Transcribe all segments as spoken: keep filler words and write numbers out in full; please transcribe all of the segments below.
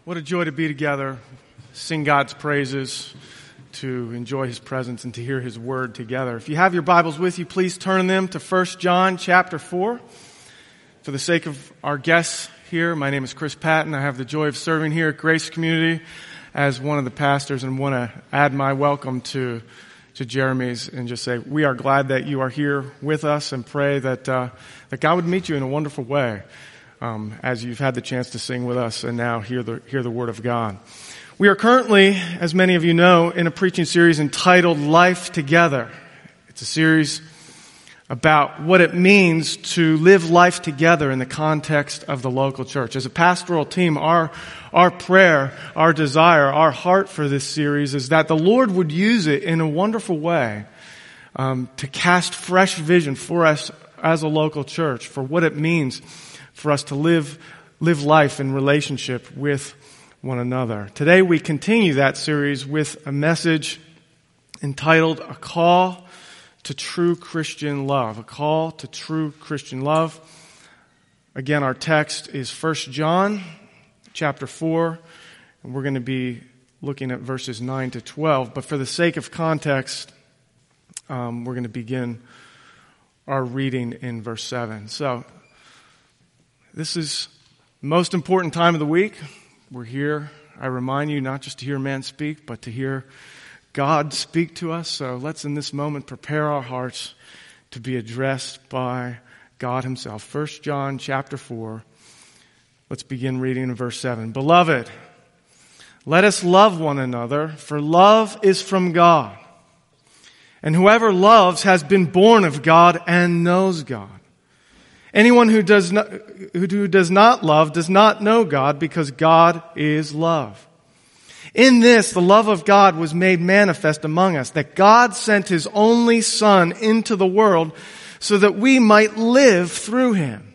What a joy to be together, sing God's praises, to enjoy His presence, and to hear His word together. If you have your Bibles with you, please turn them to First John chapter four. For the sake of our guests here, my name is Chris Patton. I have the joy of serving here at Grace Community as one of the pastors, and want to add my welcome to to Jeremy's and just say we are glad that you are here with us, and pray that uh, that God would meet you in a wonderful way. Um, as you've had the chance to sing with us and now hear the hear the Word of God. We are currently, as many of you know, in a preaching series entitled Life Together. It's a series about what it means to live life together in the context of the local church. As a pastoral team, our our prayer, our desire, our heart for this series is that the Lord would use it in a wonderful way um, to cast fresh vision for us as a local church, for what it means for us to live live life in relationship with one another. Today we continue that series with a message entitled A Call to True Christian Love. A Call to True Christian Love. Again, our text is First John chapter four, and we're going to be looking at verses nine to twelve. But for the sake of context, um, we're going to begin our reading in verse seven. So, this is the most important time of the week. We're here, I remind you, not just to hear man speak, but to hear God speak to us. So let's in this moment prepare our hearts to be addressed by God Himself. First John chapter four. Let's begin reading in verse seven. Beloved, let us love one another, for love is from God. And whoever loves has been born of God and knows God. Anyone who does not, who does not love does not know God, because God is love. In this, the love of God was made manifest among us, that God sent His only Son into the world so that we might live through Him.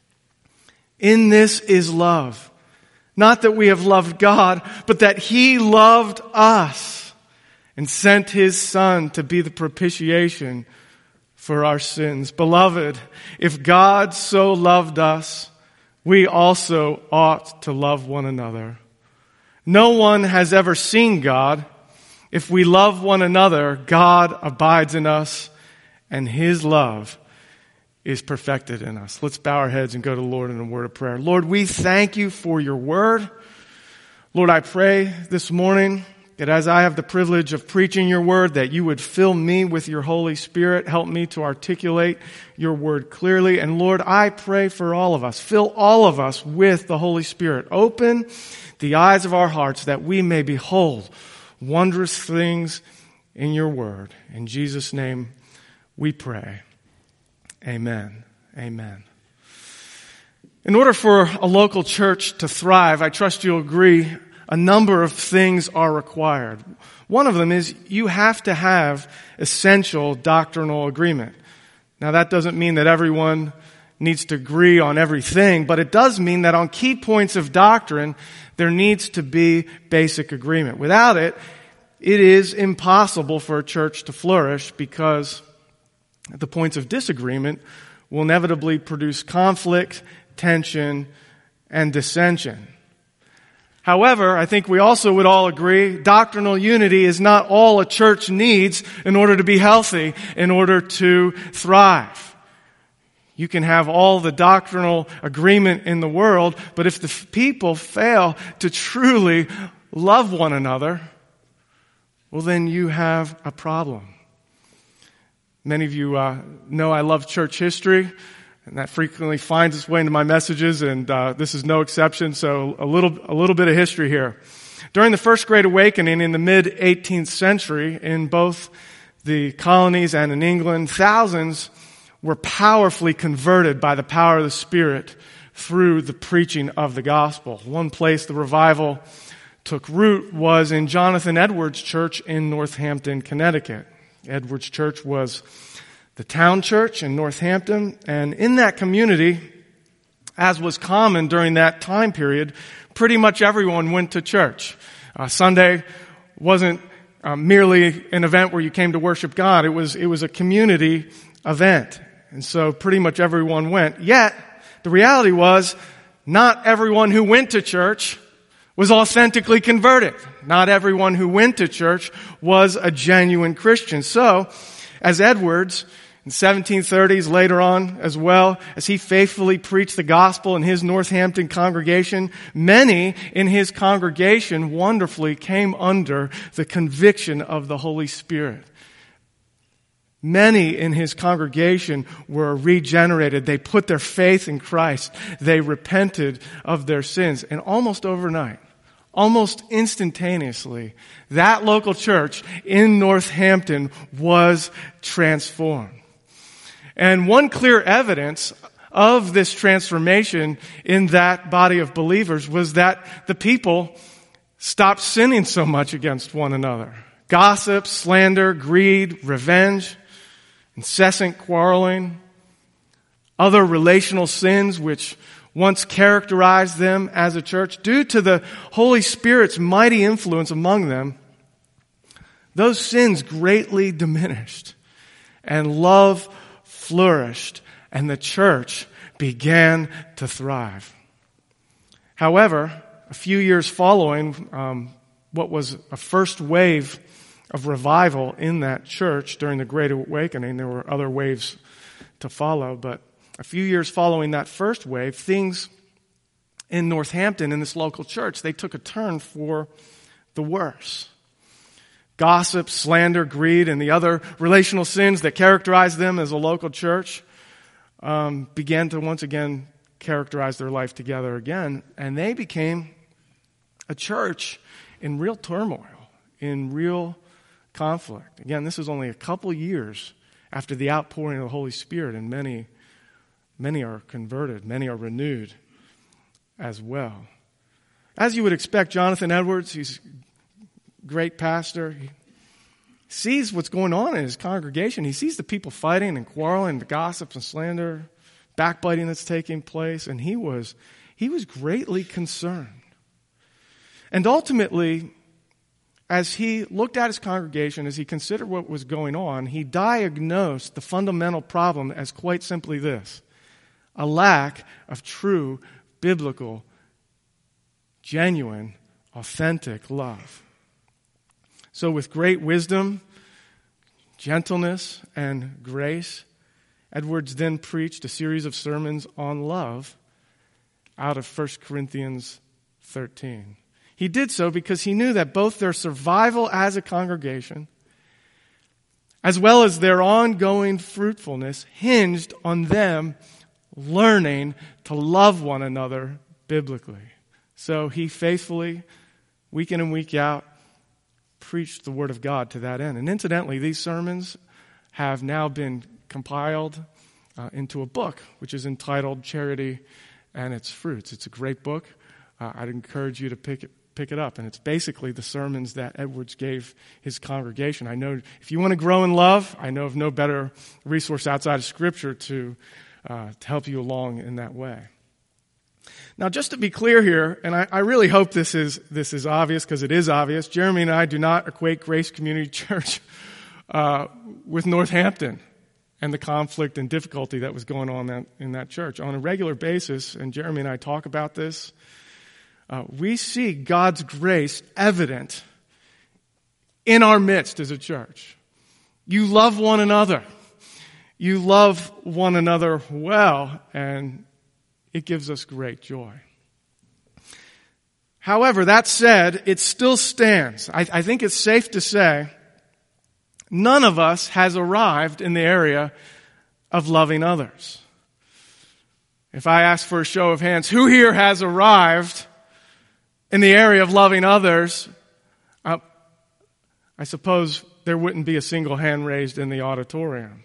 In this is love. Not that we have loved God, but that He loved us and sent His Son to be the propitiation for our sins. Beloved, if God so loved us, we also ought to love one another. No one has ever seen God. If we love one another, God abides in us, and His love is perfected in us. Let's bow our heads and go to the Lord in a word of prayer. Lord, we thank You for Your word. Lord, I pray this morning that as I have the privilege of preaching Your word, that You would fill me with Your Holy Spirit. Help me to articulate Your word clearly. And Lord, I pray for all of us. Fill all of us with the Holy Spirit. Open the eyes of our hearts that we may behold wondrous things in Your word. In Jesus' name we pray. Amen. Amen. In order for a local church to thrive, I trust you'll agree, a number of things are required. One of them is you have to have essential doctrinal agreement. Now, that doesn't mean that everyone needs to agree on everything, but it does mean that on key points of doctrine, there needs to be basic agreement. Without it, it is impossible for a church to flourish, because the points of disagreement will inevitably produce conflict, tension, and dissension. However, I think we also would all agree doctrinal unity is not all a church needs in order to be healthy, in order to thrive. You can have all the doctrinal agreement in the world, but if the people fail to truly love one another, well, then you have a problem. Many of you uh, know I love church history, and that frequently finds its way into my messages, and uh, this is no exception. So a little, a little bit of history here. During the First Great Awakening in the mid-eighteenth century, in both the colonies and in England, thousands were powerfully converted by the power of the Spirit through the preaching of the gospel. One place the revival took root was in Jonathan Edwards Church in Northampton, Connecticut. Edwards Church was the town church in Northampton, and in that community, as was common during that time period, pretty much everyone went to church. Uh, Sunday wasn't uh, merely an event where you came to worship God. It was it was a community event, and so pretty much everyone went. Yet, the reality was, not everyone who went to church was authentically converted. Not everyone who went to church was a genuine Christian. So, as Edwards in seventeen thirties, later on as well, as he faithfully preached the gospel in his Northampton congregation, many in his congregation wonderfully came under the conviction of the Holy Spirit. Many in his congregation were regenerated. They put their faith in Christ. They repented of their sins. And almost overnight, almost instantaneously, that local church in Northampton was transformed. And one clear evidence of this transformation in that body of believers was that the people stopped sinning so much against one another. Gossip, slander, greed, revenge, incessant quarreling, other relational sins which once characterized them as a church, due to the Holy Spirit's mighty influence among them, those sins greatly diminished and love flourished and the church began to thrive. However, a few years following um, what was a first wave of revival in that church during the Great Awakening, there were other waves to follow, but a few years following that first wave, things in Northampton, in this local church, they took a turn for the worse. Gossip, slander, greed, and the other relational sins that characterized them as a local church um, began to once again characterize their life together again, and they became a church in real turmoil, in real conflict. Again, this is only a couple years after the outpouring of the Holy Spirit, and many, many are converted, many are renewed as well. As you would expect, Jonathan Edwards, he's a great pastor. He sees what's going on in his congregation. He sees the people fighting and quarreling, the gossips and slander, backbiting that's taking place, and he was he was greatly concerned. And ultimately, as he looked at his congregation, as he considered what was going on, he diagnosed the fundamental problem as quite simply this: a lack of true, biblical, genuine, authentic love. So with great wisdom, gentleness, and grace, Edwards then preached a series of sermons on love out of First Corinthians thirteen. He did so because he knew that both their survival as a congregation, as well as their ongoing fruitfulness, hinged on them learning to love one another biblically. So he faithfully, week in and week out, preached the Word of God to that end. And incidentally, these sermons have now been compiled uh, into a book, which is entitled Charity and Its Fruits. It's a great book. Uh, I'd encourage you to pick it, pick it up. And it's basically the sermons that Edwards gave his congregation. I know if you want to grow in love, I know of no better resource outside of Scripture to, uh, to help you along in that way. Now, just to be clear here, and I, I really hope this is this is obvious because it is obvious, Jeremy and I do not equate Grace Community Church uh, with Northampton and the conflict and difficulty that was going on that, in that church. On a regular basis, and Jeremy and I talk about this, uh, we see God's grace evident in our midst as a church. You love one another. You love one another well, and it gives us great joy. However, that said, it still stands. I, I think it's safe to say none of us has arrived in the area of loving others. If I ask for a show of hands, who here has arrived in the area of loving others? Uh, I suppose there wouldn't be a single hand raised in the auditorium.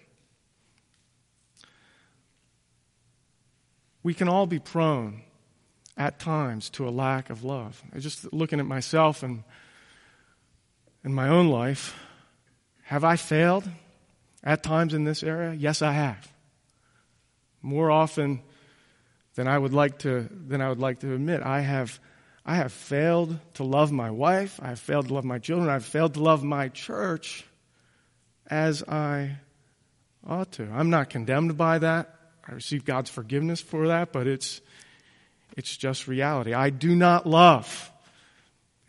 We can all be prone at times to a lack of love. Just looking at myself and in my own life, have I failed at times in this area? Yes, I have. More often than I would like to than I would like to admit, I have I have failed to love my wife. I have failed to love my children. I have failed to love my church as I ought to. I'm not condemned by that. I receive God's forgiveness for that, but it's it's just reality. I do not love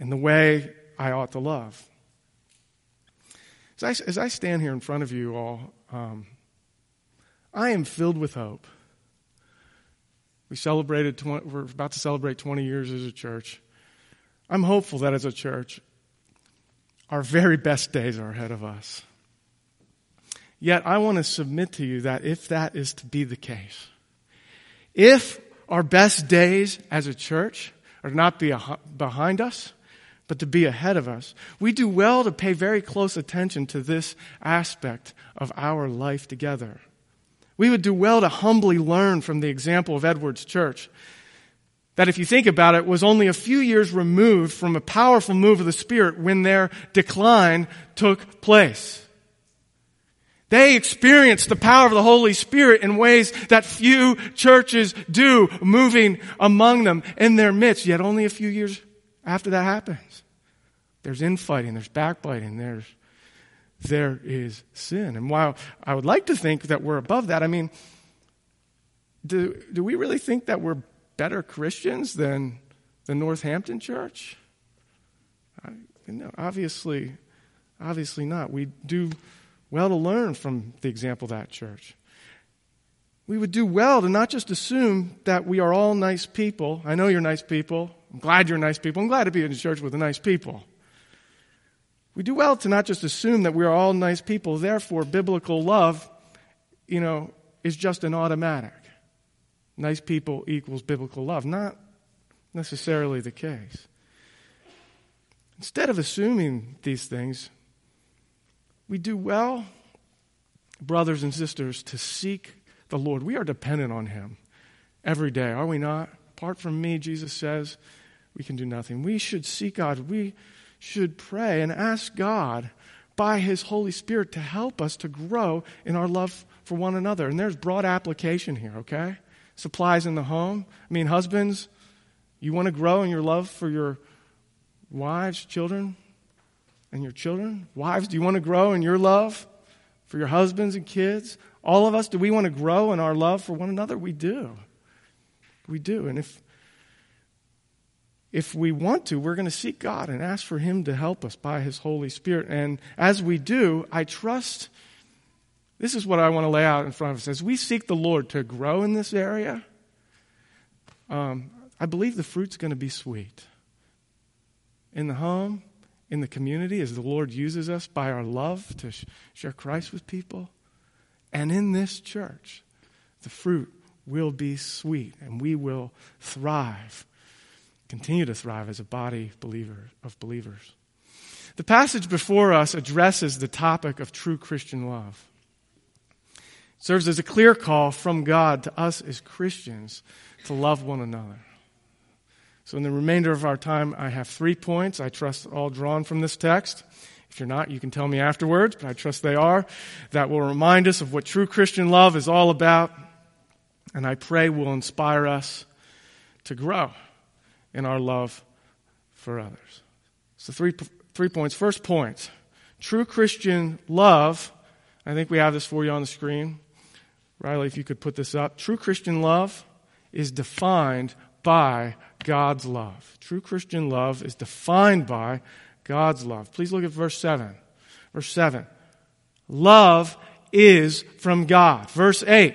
and the way I ought to love. As I, as I stand here in front of you all, um, I am filled with hope. We celebrated, twenty, we're about to celebrate twenty years as a church. I'm hopeful that as a church, our very best days are ahead of us. Yet I want to submit to you that if that is to be the case, if our best days as a church are not be behind us, but to be ahead of us, we do well to pay very close attention to this aspect of our life together. We would do well to humbly learn from the example of Edwards Church that, if you think about it, was only a few years removed from a powerful move of the Spirit when their decline took place. They experienced the power of the Holy Spirit in ways that few churches do, moving among them in their midst. Yet only a few years after that happens, there's infighting, there's backbiting, there's there is sin. And while I would like to think that we're above that, I mean, do do we really think that we're better Christians than the Northampton Church? I, you know, obviously, obviously not. We do well to learn from the example of that church. We would do well to not just assume that we are all nice people. I know you're nice people. I'm glad you're nice people. I'm glad to be in a church with nice people. We do well to not just assume that we are all nice people. Therefore, biblical love, you know, is just an automatic. Nice people equals biblical love. Not necessarily the case. Instead of assuming these things, we do well, brothers and sisters, to seek the Lord. We are dependent on Him every day, are we not? Apart from me, Jesus says, we can do nothing. We should seek God. We should pray and ask God by His Holy Spirit to help us to grow in our love for one another. And there's broad application here, okay? Supplies in the home. I mean, husbands, you want to grow in your love for your wives, children, and your children? Wives, do you want to grow in your love for your husbands and kids? All of us, do we want to grow in our love for one another? We do. We do. And if If we want to, we're going to seek God and ask for Him to help us by His Holy Spirit. And as we do, I trust, this is what I want to lay out in front of us. As we seek the Lord to grow in this area, um, I believe the fruit's going to be sweet. In the home, in the community, as the Lord uses us by our love to sh- share Christ with people. And in this church, the fruit will be sweet and we will thrive. Continue to thrive as a body believer of believers. The passage before us addresses the topic of true Christian love. It serves as a clear call from God to us as Christians to love one another. So in the remainder of our time, I have three points, I trust all drawn from this text. If you're not, you can tell me afterwards, but I trust they are, that will remind us of what true Christian love is all about, and I pray will inspire us to grow in our love for others. So three three points. First point, true Christian love, I think we have this for you on the screen. Riley, if you could put this up. True Christian love is defined by God's love. True Christian love is defined by God's love. Please look at verse seven. Verse seven. Love is from God. Verse eight.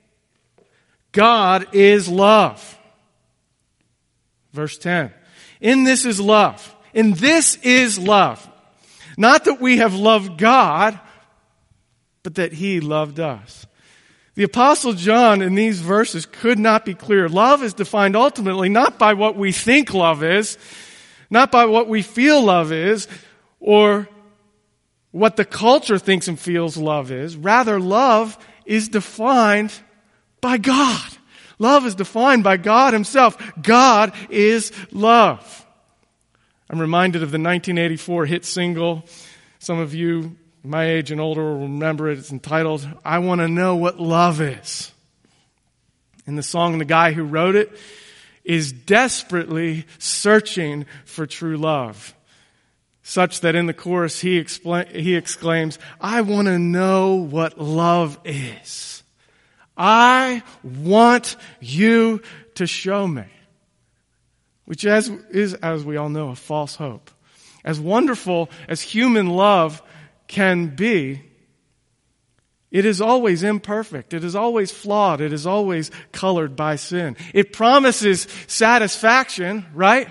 God is love. Verse ten. In this is love. In this is love. Not that we have loved God, but that He loved us. The Apostle John in these verses could not be clearer. Love is defined ultimately not by what we think love is, not by what we feel love is, or what the culture thinks and feels love is. Rather, love is defined by God. Love is defined by God Himself. God is love. I'm reminded of the nineteen eighty-four hit single. Some of you my age and older will remember it. It's entitled, I Want to Know What Love Is. In the song, the guy who wrote it is desperately searching for true love, such that in the chorus he, expl- he exclaims, I want to know what love is. I want you to show me. which as, is, as we all know, a false hope. As wonderful as human love can be, it is always imperfect. It is always flawed. It is always colored by sin. It promises satisfaction, right?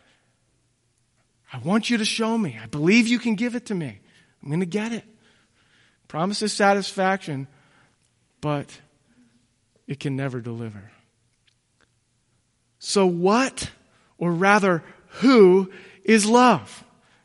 I want you to show me. I believe you can give it to me. I'm going to get it. Promises satisfaction, but it can never deliver. So what, or rather, who is love?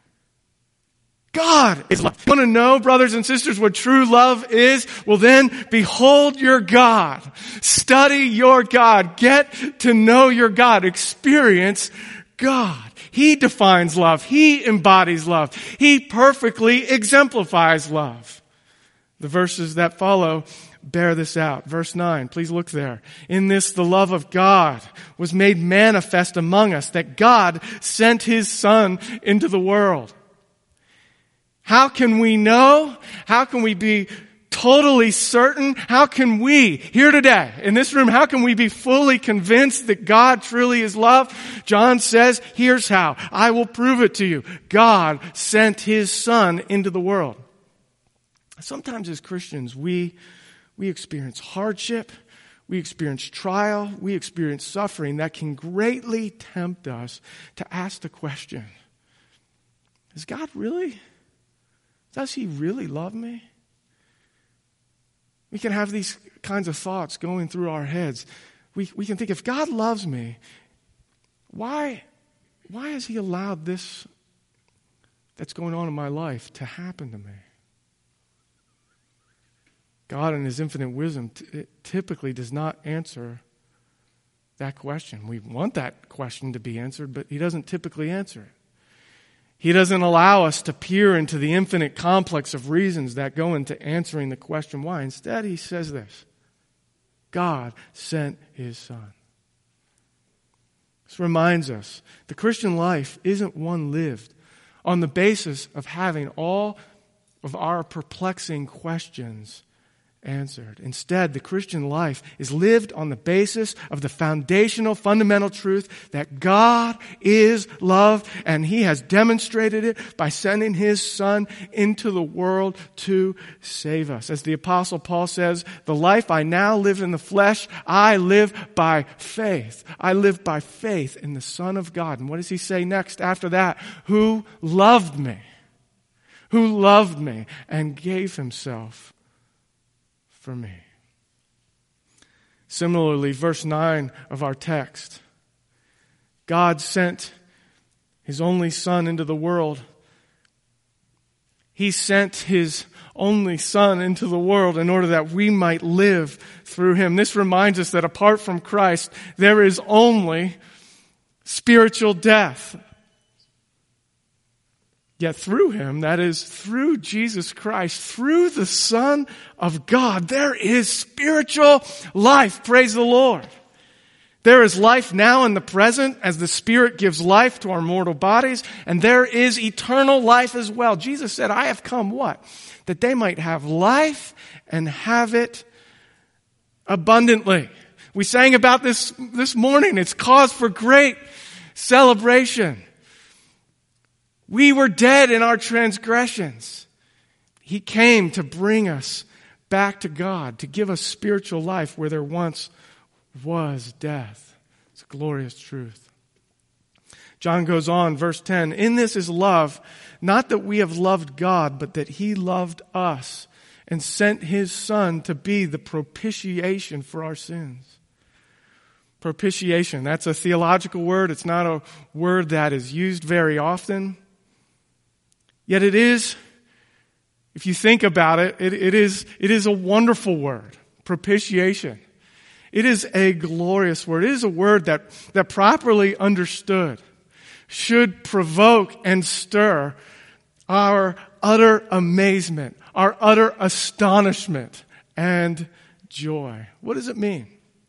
God is love. You want to know, brothers and sisters, what true love is? Well then, behold your God. Study your God. Get to know your God. Experience God. He defines love. He embodies love. He perfectly exemplifies love. The verses that follow bear this out. Verse nine, please look there. In this, the love of God was made manifest among us, that God sent His Son into the world. How can we know? How can we be totally certain? How can we, here today, in this room, how can we be fully convinced that God truly is love? John says, here's how. I will prove it to you. God sent His Son into the world. Sometimes as Christians, we, we experience hardship, we experience trial, we experience suffering that can greatly tempt us to ask the question, is God really... Does He really love me? We can have these kinds of thoughts going through our heads. We, we can think, if God loves me, why, why has He allowed this that's going on in my life to happen to me? God in His infinite wisdom t- typically does not answer that question. We want that question to be answered, but He doesn't typically answer it. He doesn't allow us to peer into the infinite complex of reasons that go into answering the question why. Instead, He says this: God sent His Son. This reminds us the Christian life isn't one lived on the basis of having all of our perplexing questions answered. Instead, the Christian life is lived on the basis of the foundational, fundamental truth that God is love, and He has demonstrated it by sending His Son into the world to save us. As the Apostle Paul says, the life I now live in the flesh, I live by faith. I live by faith in the Son of God. And what does he say next after that? Who loved me, who loved me and gave Himself for me. Similarly, verse nine of our text, God sent His only Son into the world. He sent His only Son into the world in order that we might live through Him. This reminds us that apart from Christ, there is only spiritual death. Yet through Him, that is, through Jesus Christ, through the Son of God, there is spiritual life. Praise the Lord. There is life now in the present as the Spirit gives life to our mortal bodies, and there is eternal life as well. Jesus said, I have come, what? That they might have life and have it abundantly. We sang about this this morning. It's cause for great celebration. We were dead in our transgressions. He came to bring us back to God, to give us spiritual life where there once was death. It's a glorious truth. John goes on, verse ten, in this is love, not that we have loved God, but that He loved us and sent His Son to be the propitiation for our sins. Propitiation, that's a theological word. It's not a word that is used very often. Yet it is, if you think about it, it, it is, it is a wonderful word, propitiation. It is a glorious word. It is a word that, that properly understood should provoke and stir our utter amazement, our utter astonishment and joy. What does it mean?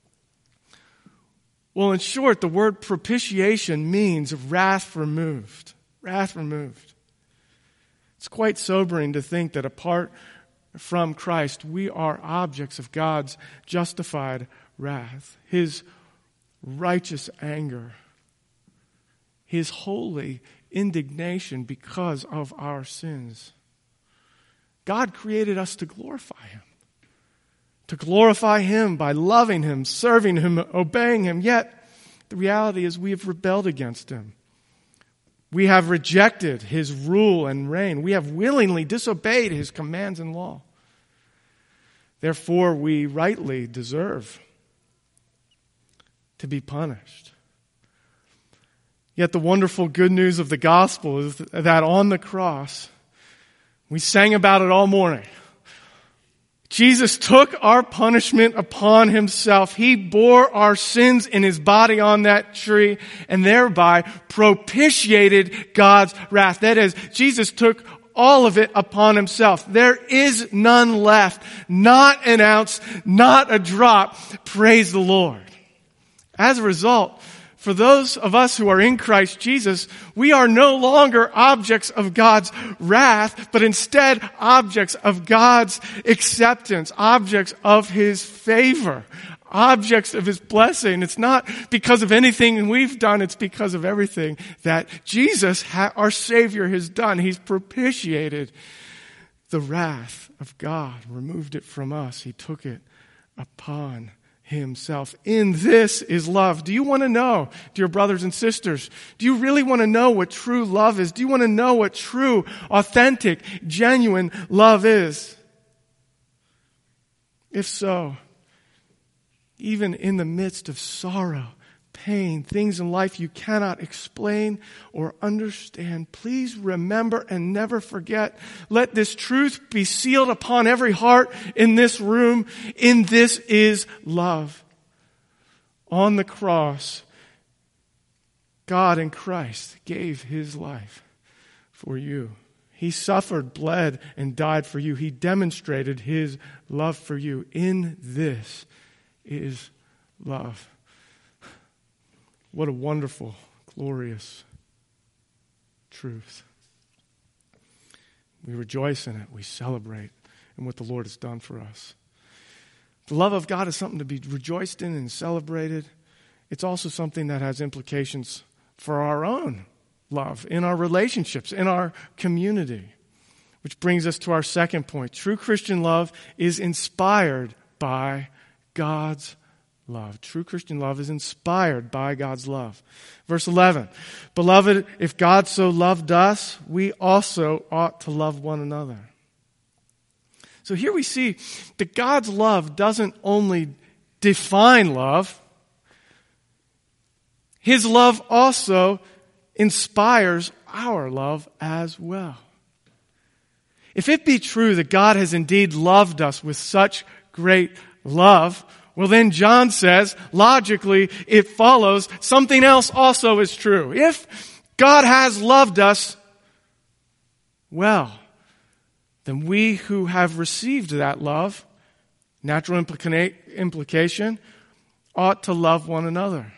Well, in short, the word propitiation means wrath removed. Wrath removed. It's quite sobering to think that apart from Christ, we are objects of God's justified wrath, His righteous anger. his holy indignation because of our sins. God created us to glorify him. To glorify him by loving him, serving him, obeying him. Yet, the reality is we have rebelled against him. We have rejected his rule and reign. We have willingly disobeyed his commands and law. Therefore, we rightly deserve to be punished. Yet the wonderful good news of the gospel is that on the cross, we sang about it all morning. Jesus took our punishment upon himself. He bore our sins in his body on that tree and thereby propitiated God's wrath. That is, Jesus took all of it upon himself. There is none left, not an ounce, not a drop. Praise the Lord. As a result, for those of us who are in Christ Jesus, we are no longer objects of God's wrath, but instead objects of God's acceptance, objects of his favor, objects of his blessing. It's not because of anything we've done, it's because of everything that Jesus, our Savior, has done. He's propitiated the wrath of God, removed it from us. He took it upon himself. In this is love. Do you want to know, dear brothers and sisters? Do you really want to know what true love is? Do you want to know what true, authentic, genuine love is? If so, even in the midst of sorrow, pain, things in life you cannot explain or understand, please remember and never forget. Let this truth be sealed upon every heart in this room. In this is love. On the cross, God in Christ gave his life for you. He suffered, bled, and died for you. He demonstrated his love for you. In this is love. What a wonderful, glorious truth. We rejoice in it. We celebrate in what the Lord has done for us. The love of God is something to be rejoiced in and celebrated. It's also something that has implications for our own love, in our relationships, in our community. Which brings us to our second point. True Christian love is inspired by God's love. True Christian love is inspired by God's love. Verse eleven, beloved, if God so loved us, we also ought to love one another. So here we see that God's love doesn't only define love, his love also inspires our love as well. If it be true that God has indeed loved us with such great love, well, then John says, logically, it follows something else also is true. If God has loved us, well, then we who have received that love, natural implica- implication, ought to love one another.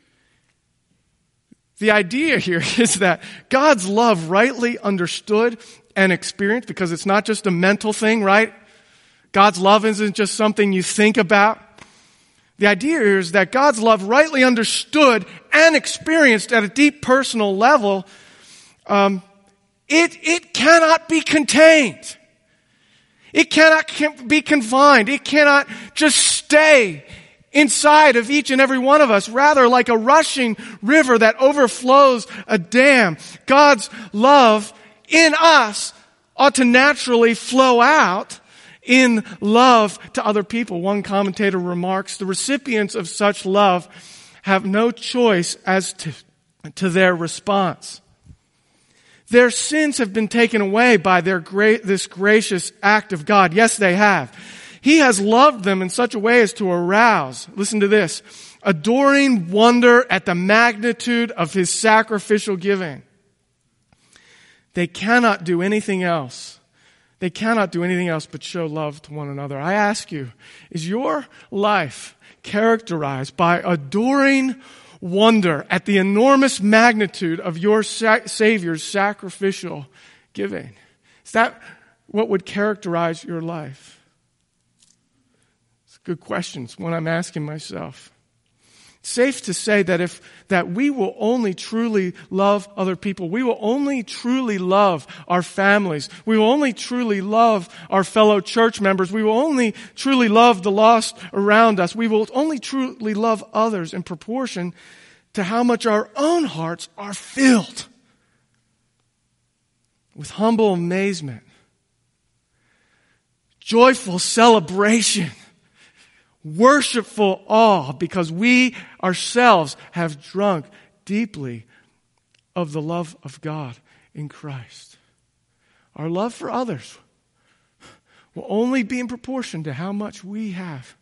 The idea here is that God's love rightly understood and experienced, because it's not just a mental thing, right? God's love isn't just something you think about. The idea is that God's love rightly understood and experienced at a deep personal level, um, it, it cannot be contained. It cannot be confined. It cannot just stay inside of each and every one of us. Rather, like a rushing river that overflows a dam, God's love in us ought to naturally flow out in love to other people. One commentator remarks, the recipients of such love have no choice as to, to their response. Their sins have been taken away by their great, this gracious act of God. Yes, they have. He has loved them in such a way as to arouse, listen to this, adoring wonder at the magnitude of his sacrificial giving. They cannot do anything else. They cannot do anything else but show love to one another. I ask you, is your life characterized by adoring wonder at the enormous magnitude of your sa- Savior's sacrificial giving? Is that what would characterize your life? It's a good question. It's one I'm asking myself. safe to say that if that we will only truly love other people, we will only truly love our families, we will only truly love our fellow church members, we will only truly love the lost around us, we will only truly love others in proportion to how much our own hearts are filled with humble amazement, joyful celebration, worshipful awe, because we ourselves have drunk deeply of the love of God in Christ. Our love for others will only be in proportion to how much we have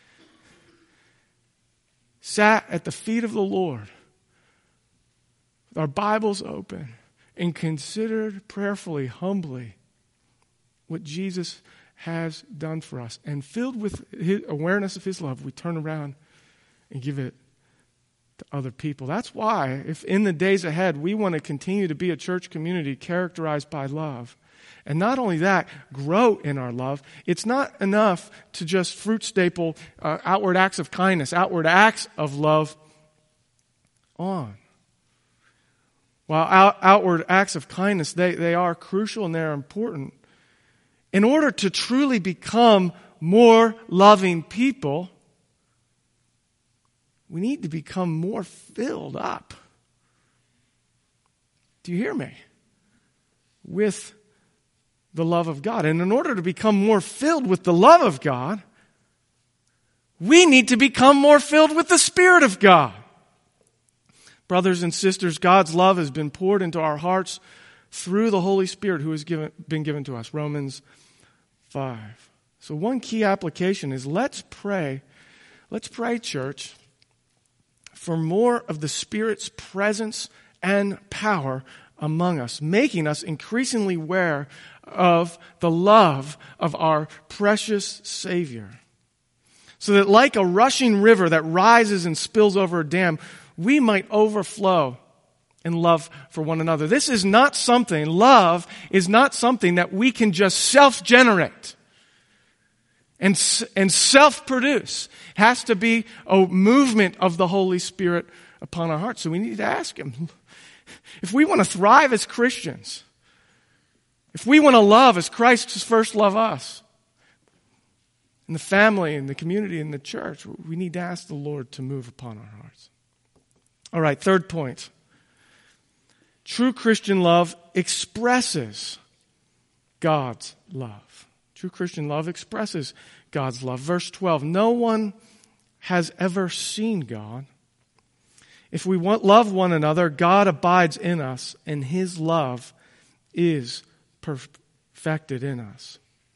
sat at the feet of the Lord with our Bibles open and considered prayerfully, humbly, what Jesus has done for us. And filled with his awareness of his love, we turn around and give it to other people. That's why, if in the days ahead we want to continue to be a church community characterized by love, and not only that, grow in our love, it's not enough to just fruit staple uh, outward acts of kindness, outward acts of love on. While out, outward acts of kindness, they, they are crucial and they're important. In order to truly become more loving people, we need to become more filled up. Do you hear me? With the love of God. And in order to become more filled with the love of God, we need to become more filled with the Spirit of God. Brothers and sisters, God's love has been poured into our hearts through the Holy Spirit who has given, been given to us. Romans five. So one key application is let's pray, let's pray, church, for more of the Spirit's presence and power among us, making us increasingly aware of the love of our precious Savior. So that like a rushing river that rises and spills over a dam, we might overflow in love for one another. This is not something, love is not something that we can just self-generate and, and self-produce. It has to be a movement of the Holy Spirit upon our hearts. So we need to ask Him. If we want to thrive as Christians, if we want to love as Christ has first loved us, in the family, in the community, in the church, we need to ask the Lord to move upon our hearts. All right, third point. True Christian love expresses God's love. True Christian love expresses God's love. Verse twelve, no one has ever seen God. If we want, love one another, God abides in us, and His love is perfected in us.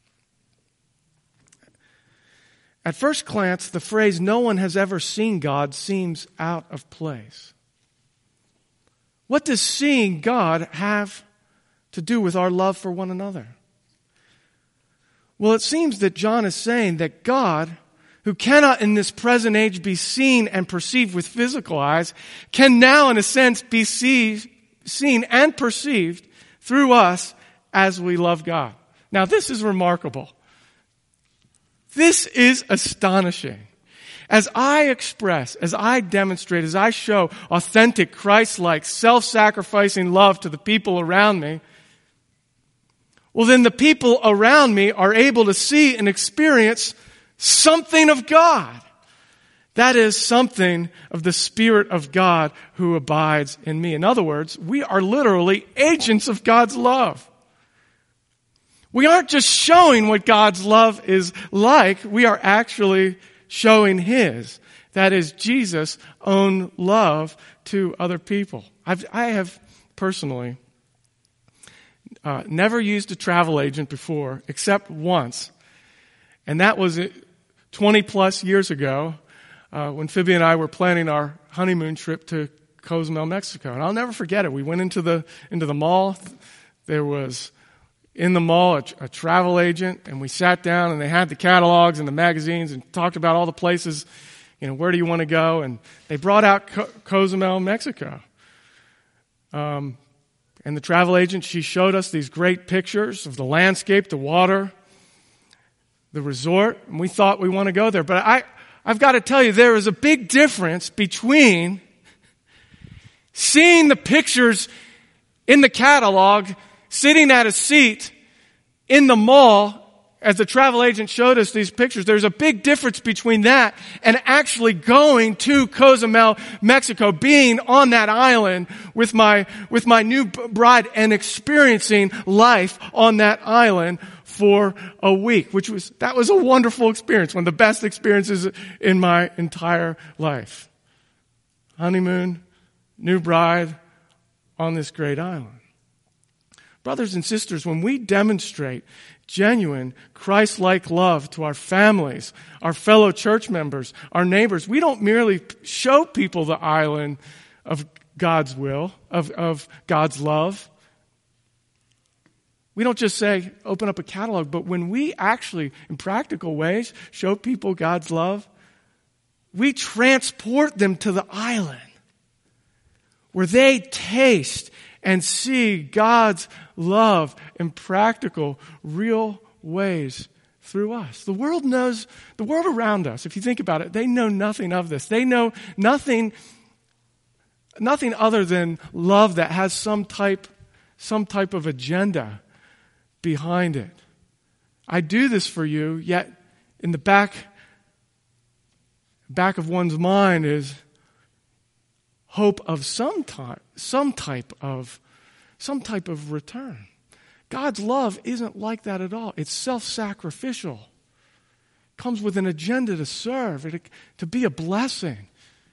At first glance, the phrase, no one has ever seen God, seems out of place. What does seeing God have to do with our love for one another? Well, it seems that John is saying that God, who cannot in this present age be seen and perceived with physical eyes, can now in a sense be see, seen and perceived through us as we love God. Now this is remarkable. This is astonishing. As I express, as I demonstrate, as I show authentic, Christ-like, self-sacrificing love to the people around me, well then the people around me are able to see and experience something of God. That is something of the Spirit of God who abides in me. In other words, we are literally agents of God's love. We aren't just showing what God's love is like, we are actually showing His. That is Jesus' own love to other people. I've, I have personally uh, never used a travel agent before, except once. And that was twenty plus years ago uh, when Phoebe and I were planning our honeymoon trip to Cozumel, Mexico. And I'll never forget it. We went into the into the mall. There was in the mall a, a travel agent, and we sat down and they had the catalogs and the magazines and talked about all the places, you know, where do you want to go? And they brought out Co- Cozumel, Mexico. Um, and the travel agent, she showed us these great pictures of the landscape, the water, the resort, and we thought we want to go there. But I, I've got to tell you, there is a big difference between seeing the pictures in the catalog, sitting at a seat in the mall, as the travel agent showed us these pictures. There's a big difference between that and actually going to Cozumel, Mexico, being on that island with my, with my new bride and experiencing life on that island for a week, which was, that was a wonderful experience, one of the best experiences in my entire life. Honeymoon, new bride on this great island. Brothers and sisters, when we demonstrate genuine Christ-like love to our families, our fellow church members, our neighbors, we don't merely show people the island of God's will, of, of God's love. We don't just say, open up a catalog, but when we actually, in practical ways, show people God's love, we transport them to the island where they taste and see God's love in practical, real ways through us. The world knows, the world around us, if you think about it, they know nothing of this. They know nothing, nothing other than love that has some type, some type of agenda behind it. I do this for you, yet in the back, back of one's mind is hope of some type, some type of, some type of return. God's love isn't like that at all. It's self-sacrificial. It comes with an agenda to serve, to be a blessing.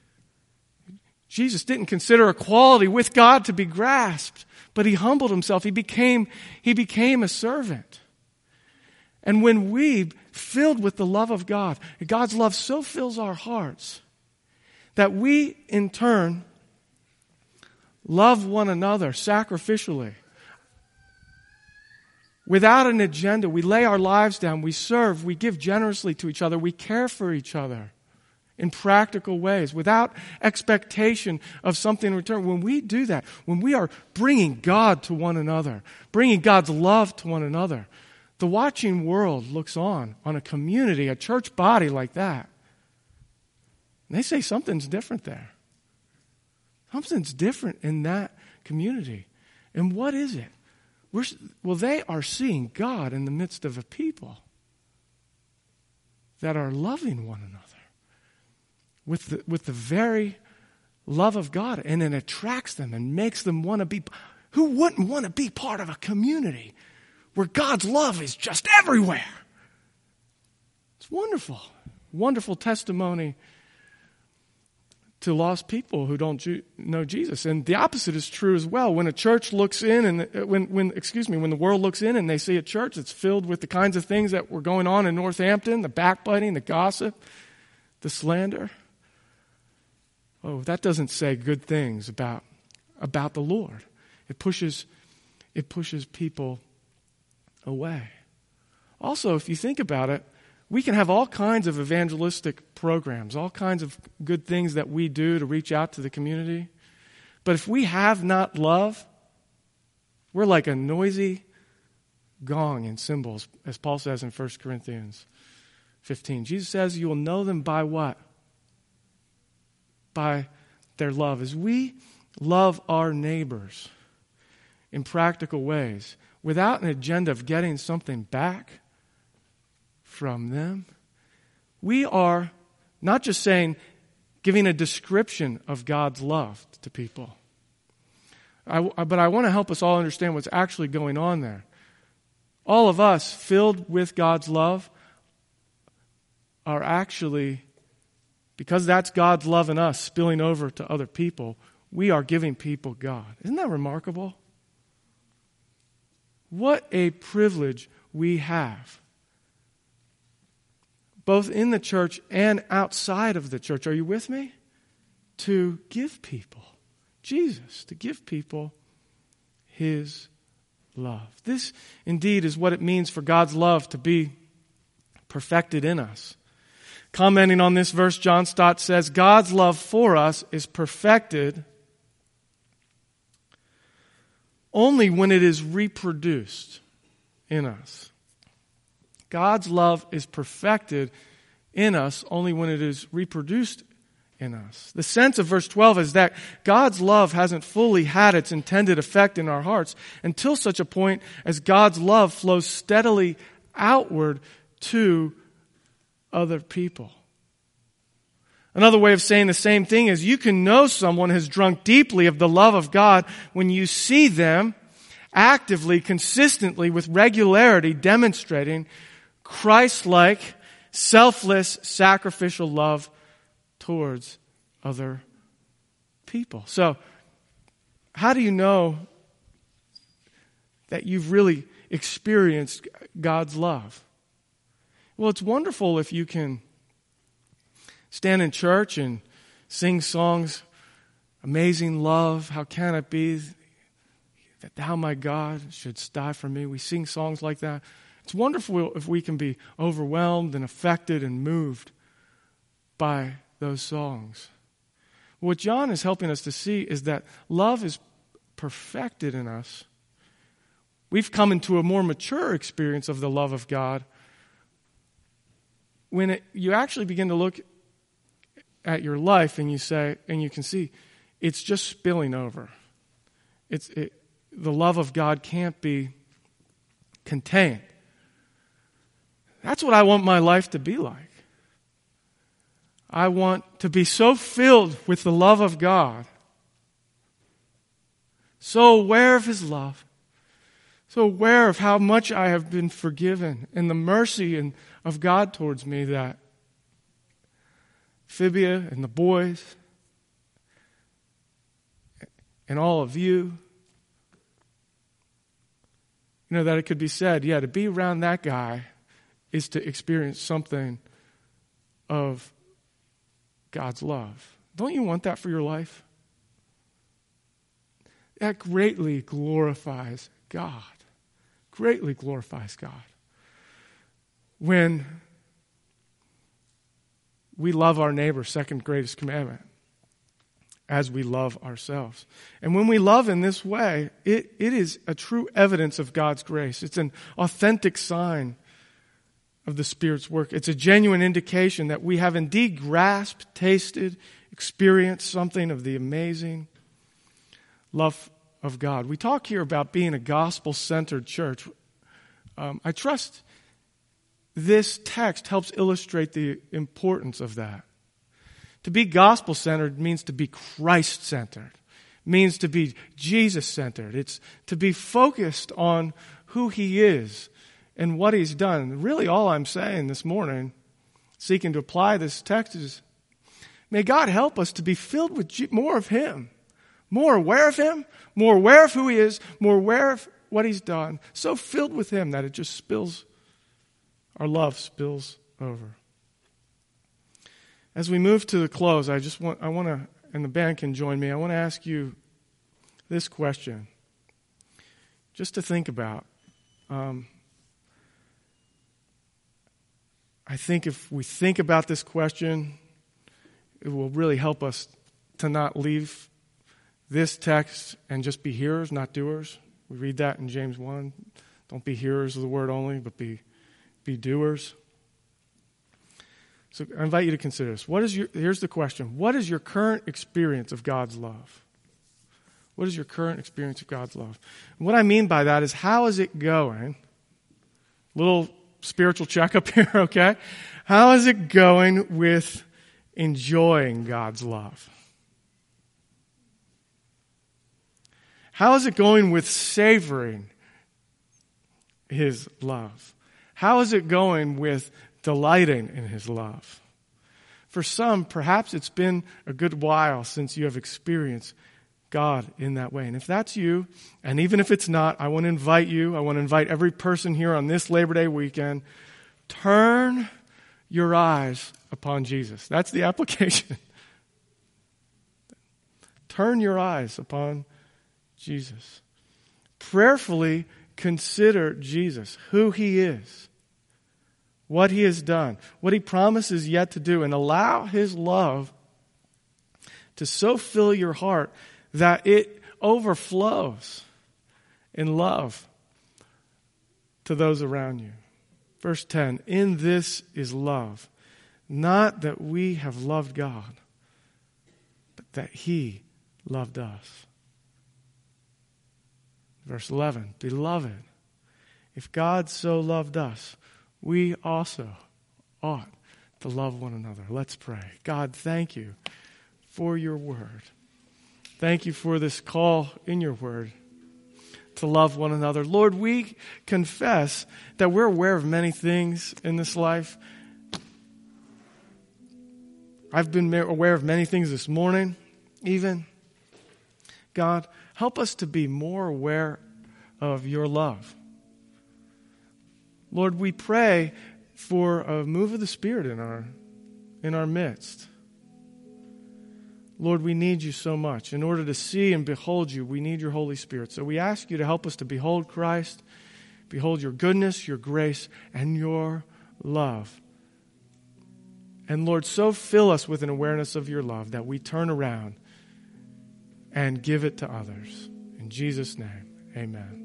Jesus didn't consider equality with God to be grasped, but he humbled himself. He became, he became a servant. And when we, filled with the love of God, God's love so fills our hearts that we, in turn, love one another sacrificially. Without an agenda, we lay our lives down, we serve, we give generously to each other, we care for each other in practical ways, without expectation of something in return. When we do that, when we are bringing God to one another, bringing God's love to one another, the watching world looks on, on a community, a church body like that. And they say something's different there. Something's different in that community. And what is it? We're, well, they are seeing God in the midst of a people that are loving one another with the, with the very love of God. And it attracts them and makes them want to be. Who wouldn't want to be part of a community where God's love is just everywhere? It's wonderful. Wonderful testimony to lost people who don't ju- know Jesus. And the opposite is true as well. When a church looks in and when, when, excuse me, when the world looks in and they see a church that's filled with the kinds of things that were going on in Northampton, the backbiting, the gossip, the slander. Oh, that doesn't say good things about, about the Lord. It pushes, it pushes people away. Also, if you think about it, we can have all kinds of evangelistic programs, all kinds of good things that we do to reach out to the community. But if we have not love, we're like a noisy gong and cymbals, as Paul says in First Corinthians fifteen. Jesus says you will know them by what? By their love. As we love our neighbors in practical ways, without an agenda of getting something back from them, we are not just saying, giving a description of God's love to people. I, but I want to help us all understand what's actually going on there. All of us, filled with God's love, are actually, because that's God's love in us spilling over to other people, we are giving people God. Isn't that remarkable? What a privilege we have, both in the church and outside of the church. Are you with me? To give people Jesus, to give people His love. This indeed is what it means for God's love to be perfected in us. Commenting on this verse, John Stott says, God's love for us is perfected only when it is reproduced in us. God's love is perfected in us only when it is reproduced in us. The sense of verse twelve is that God's love hasn't fully had its intended effect in our hearts until such a point as God's love flows steadily outward to other people. Another way of saying the same thing is you can know someone has drunk deeply of the love of God when you see them actively, consistently, with regularity demonstrating Christ-like, selfless, sacrificial love towards other people. So, how do you know that you've really experienced God's love? Well, it's wonderful if you can stand in church and sing songs, amazing love, how can it be that thou, my God, shouldst die for me. We sing songs like that. It's wonderful if we can be overwhelmed and affected and moved by those songs. What John is helping us to see is that love is perfected in us. We've come into a more mature experience of the love of God when it, you actually begin to look at your life and you say, and you can see, it's just spilling over. It's it, the love of God can't be contained. That's what I want my life to be like. I want to be so filled with the love of God, so aware of His love, so aware of how much I have been forgiven and the mercy and, of God towards me that Phibia and the boys and all of you, you know, that it could be said, yeah, to be around that guy is to experience something of God's love. Don't you want that for your life? That greatly glorifies God. Greatly glorifies God. When we love our neighbor, second greatest commandment, as we love ourselves. And when we love in this way, it, it is a true evidence of God's grace. It's an authentic sign of the Spirit's work. It's a genuine indication that we have indeed grasped, tasted, experienced something of the amazing love of God. We talk here about being a gospel-centered church. Um, I trust this text helps illustrate the importance of that. To be gospel-centered means to be Christ-centered. Means to be Jesus-centered. It's to be focused on who He is and what He's done. Really all I'm saying this morning, seeking to apply this text, is may God help us to be filled with more of Him. More aware of Him, more aware of who He is, more aware of what He's done. So filled with Him that it just spills, our love spills over. As we move to the close, I just want, I want to, and the band can join me, I want to ask you this question, just to think about. Um, I think if we think about this question, it will really help us to not leave this text and just be hearers, not doers. We read that in James one. Don't be hearers of the word only, but be be doers. So I invite you to consider this. What is your, here's the question. What is your current experience of God's love? What is your current experience of God's love? And what I mean by that is, how is it going? Little spiritual checkup here, okay? How is it going with enjoying God's love? How is it going with savoring His love? How is it going with delighting in His love? For some, perhaps it's been a good while since you have experienced God in that way. And if that's you, and even if it's not, I want to invite you, I want to invite every person here on this Labor Day weekend, turn your eyes upon Jesus. That's the application. Turn your eyes upon Jesus. Prayerfully consider Jesus, who He is, what He has done, what He promises yet to do, and allow His love to so fill your heart that it overflows in love to those around you. Verse ten, in this is love, Not that we have loved God, but that He loved us. Verse eleven, Beloved, if God so loved us, we also ought to love one another. Let's pray. God, thank you for your word. Thank you for this call in your word to love one another. Lord, we confess that we're aware of many things in this life. I've been aware of many things this morning, even. God, help us to be more aware of your love. Lord, we pray for a move of the Spirit in our, in our midst. Lord, we need you so much. In order to see and behold you, we need your Holy Spirit. So we ask you to help us to behold Christ, behold your goodness, your grace, and your love. And Lord, so fill us with an awareness of your love that we turn around and give it to others. In Jesus' name, amen.